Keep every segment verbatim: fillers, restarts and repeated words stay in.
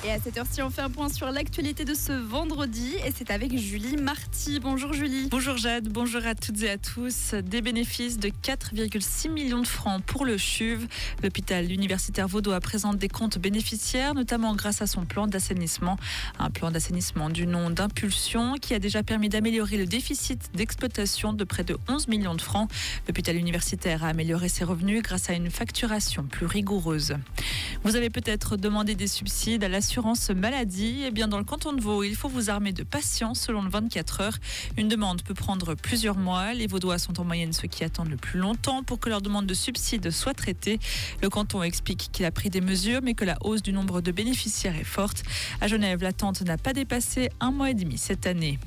Et à cette heure-ci, on fait un point sur l'actualité de ce vendredi et c'est avec Julie Marty. Bonjour Julie. Bonjour Jade, bonjour à toutes et à tous. Des bénéfices de quatre virgule six millions de francs pour le C H U V. L'hôpital universitaire vaudois présente des comptes bénéficiaires, notamment grâce à son plan d'assainissement. Un plan d'assainissement du nom d'Impulsion qui a déjà permis d'améliorer le déficit d'exploitation de près de onze millions de francs. L'hôpital universitaire a amélioré ses revenus grâce à une facturation plus rigoureuse. Vous avez peut-être demandé des subsides à l'assurance maladie. Eh bien, dans le canton de Vaud, il faut vous armer de patience selon le vingt-quatre heures. Une demande peut prendre plusieurs mois. Les Vaudois sont en moyenne ceux qui attendent le plus longtemps pour que leur demande de subside soit traitée. Le canton explique qu'il a pris des mesures, mais que la hausse du nombre de bénéficiaires est forte. À Genève, l'attente n'a pas dépassé un mois et demi cette année.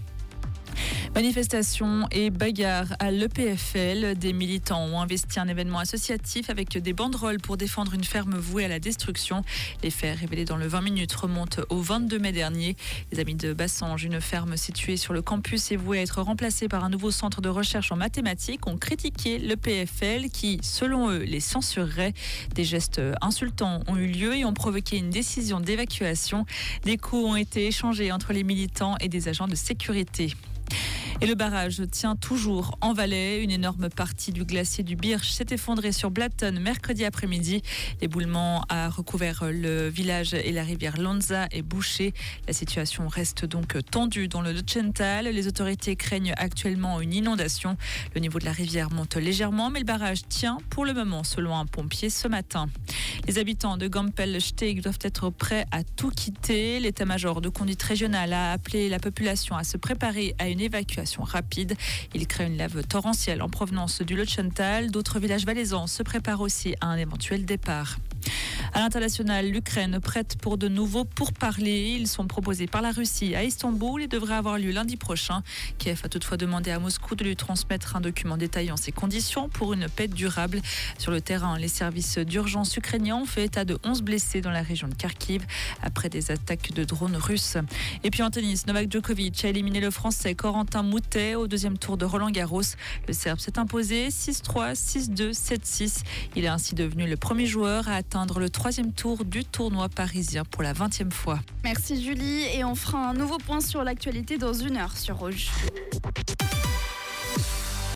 Manifestation et bagarre à l'E P F L. Des militants ont investi un événement associatif avec des banderoles pour défendre une ferme vouée à la destruction. Les faits révélés dans le vingt minutes remontent au vingt-deux mai dernier. Les Amis de Bassange, une ferme située sur le campus et vouée à être remplacée par un nouveau centre de recherche en mathématiques, ont critiqué l'E P F L qui, selon eux, les censurerait. Des gestes insultants ont eu lieu et ont provoqué une décision d'évacuation. Des coups ont été échangés entre les militants et des agents de sécurité. Et le barrage tient toujours en Valais. Une énorme partie du glacier du Birch s'est effondrée sur Blatten mercredi après-midi. L'éboulement a recouvert le village et la rivière Lonza est bouchée. La situation reste donc tendue dans le Lutschental. Les autorités craignent actuellement une inondation. Le niveau de la rivière monte légèrement, mais le barrage tient pour le moment, selon un pompier ce matin. Les habitants de Gampel-Steg doivent être prêts à tout quitter. L'état-major de conduite régionale a appelé la population à se préparer à une évacuation rapide. Il craint une lave torrentielle en provenance du Lutschental. D'autres villages valaisans se préparent aussi à un éventuel départ. À l'international, l'Ukraine prête pour de nouveaux pourparlers. Ils sont proposés par la Russie à Istanbul et devraient avoir lieu lundi prochain. Kiev a toutefois demandé à Moscou de lui transmettre un document détaillant ses conditions pour une paix durable. Sur le terrain, les services d'urgence ukrainiens ont fait état de onze blessés dans la région de Kharkiv après des attaques de drones russes. Et puis en tennis, Novak Djokovic a éliminé le Français Corentin Moutet au deuxième tour de Roland-Garros. Le Serbe s'est imposé six trois, six deux, sept six. Il est ainsi devenu le premier joueur à atteindre le troisième tour du tournoi parisien pour la vingtième fois. Merci Julie et on fera un nouveau point sur l'actualité dans une heure sur Rouge.